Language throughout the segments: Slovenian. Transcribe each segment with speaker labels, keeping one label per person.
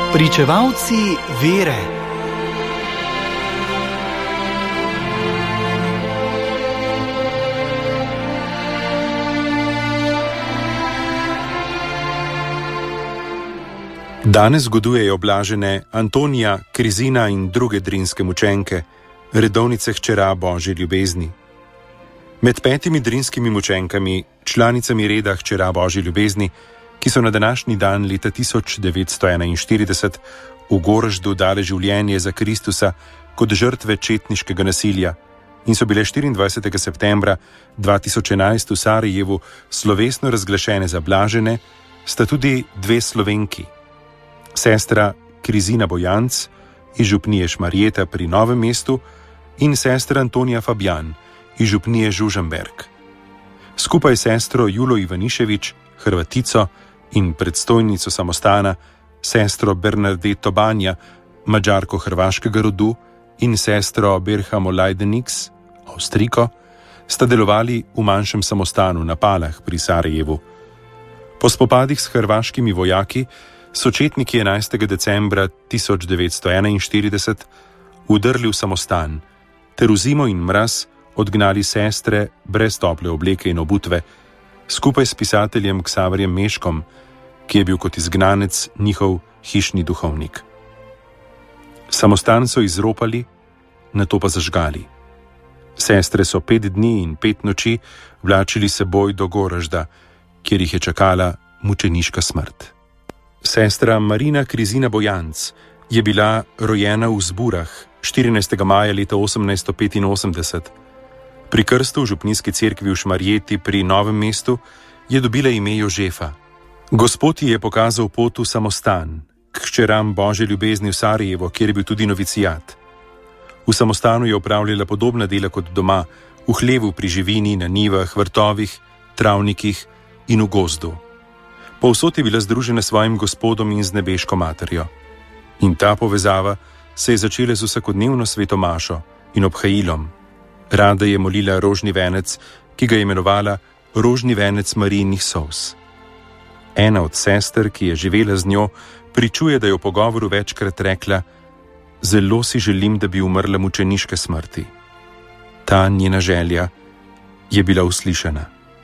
Speaker 1: Pričevalci vere.
Speaker 2: Danes zgodujejo blažene Antonija, Krizina in druge drinske mučenke, redovnice hčera Božje ljubezni. Med 5 drinskimi mučenkami, članicami reda hčera Božje ljubezni, ki so na današnji dan leta 1941 v Goraždu dale življenje za Kristusa kot žrtve četniškega nasilja in so bile 24. septembra 2011 v Sarajevu slovesno razglašene za blažene, sta tudi 2 Slovenki. Sestra Krizina Bojanc iz župnije Šmarjeta pri Novem mestu in sestra Antonija Fabjan iz župnije Žužemberk. Skupaj s sestro Julo Ivanišević, Hrvatico in predstojnico samostana, sestro Bernardeto Banja, Mađarko hrvaškega rodu in sestro Berhamo Lajdeniks, Avstriko, sta delovali v manjšem samostanu na Palah pri Sarajevu. Po spopadih s hrvaškimi vojaki so četniki 11. decembra 1941 vdrli v samostan ter v zimo in mraz odgnali sestre brez tople obleke in obutve, skupaj s pisateljem Ksaverjem Meškom, ki je bil kot izgnanec njihov hišni duhovnik. Samostan so izropali, nato pa zažgali. Sestre so 5 dni in 5 noči vlačili seboj do Goražda, kjer jih je čakala mučeniška smrt. Sestra Marina Krizina Bojanc je bila rojena v Zburah 14. maja leta 1885. Pri krstu v župnijski cerkvi v Šmarjeti pri Novem mestu je dobila ime Jožefa. Gospod ji je pokazal pot v samostan, k hčeram Božje ljubezni v Sarajevo, kjer je bil tudi novicijat. V samostanu je opravljala podobna dela kot doma, v hlevu pri živini, na njivah, vrtovih, travnikih in v gozdu. Povsod je bila združena s svojim Gospodom in z nebeško materjo. In ta povezava se je začela z vsakodnevno sveto mašo in obhajilom. Rada je molila rožni venec, ki ga je imenovala rožni venec Marijinih solz. Ena od sester, ki je živela z njo, pričuje, da je v pogovoru večkrat rekla: "Zelo si želim, da bi umrla mučeniške smrti." Ta njena želja je bila uslišana.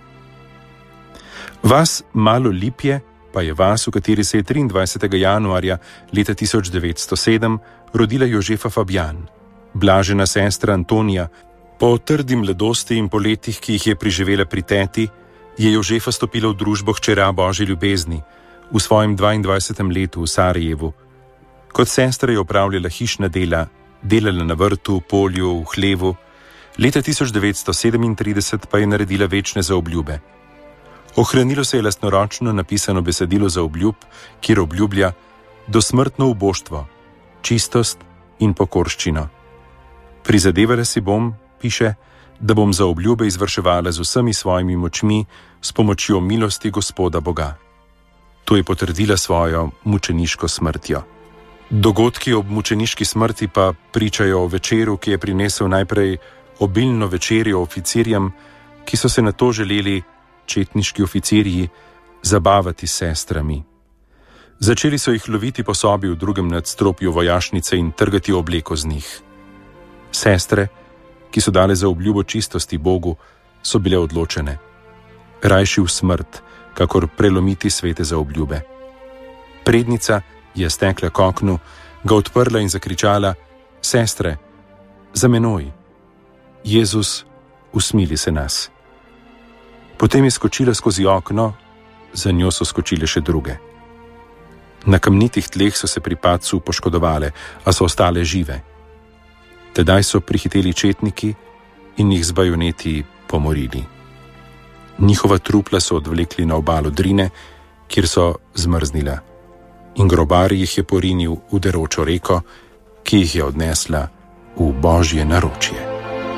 Speaker 2: Vas Malo Lipje pa je vas, v kateri se je 23. januarja leta 1907 rodila Jožefa Fabjan, blažena sestra Antonija. Po trdi mladosti in po letih, ki jih je preživela pri teti, je Jožefa stopila v družbo hčera Božje ljubezni v svojem 22. letu v Sarajevu. Kot sestra je opravljala hišna dela, delala na vrtu, polju, v hlevu. Leta 1937 pa je naredila večne zaobljube. Ohranilo se je lastnoročno napisano besedilo zaobljub, kjer obljublja dosmrtno uboštvo, čistost in pokorščino. Prizadevala si bom, piše, da bom zaobljube izvrševala z vsemi svojimi močmi s pomočjo milosti Gospoda Boga. To je potrdila svojo mučeniško smrtjo. Dogodki ob mučeniški smrti pa pričajo o večeru, ki je prinesel najprej obilno večerjo oficirjem, ki so se nato želeli četniški oficirji zabavati s sestrami. Začeli so jih loviti po sobi v drugem nadstropju vojašnice in trgati obleko z njih. Sestre, ki so dale zaobljubo čistosti Bogu, so bile odločene. Rajši v smrt, kakor prelomiti svete zaobljube. Prednica je stekla k oknu, ga odprla in zakričala: "Sestre, za menoj! Jezus, usmili se nas!" Potem je skočila skozi okno, za njo so skočile še druge. Na kamnitih tleh so se pri padcu poškodovale, a so ostale žive. Tedaj so prihiteli četniki in jih z bajoneti pomorili. Njihova trupla so odvlekli na obalo Drine, kjer so zmrznila, in grobar jih je porinil v deročo reko, ki jih je odnesla v Božje naročje.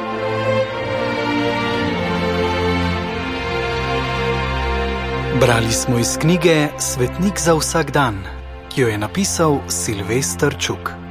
Speaker 1: Brali smo iz knjige Svetnik za vsak dan, ki jo je napisal Silvester Čuk.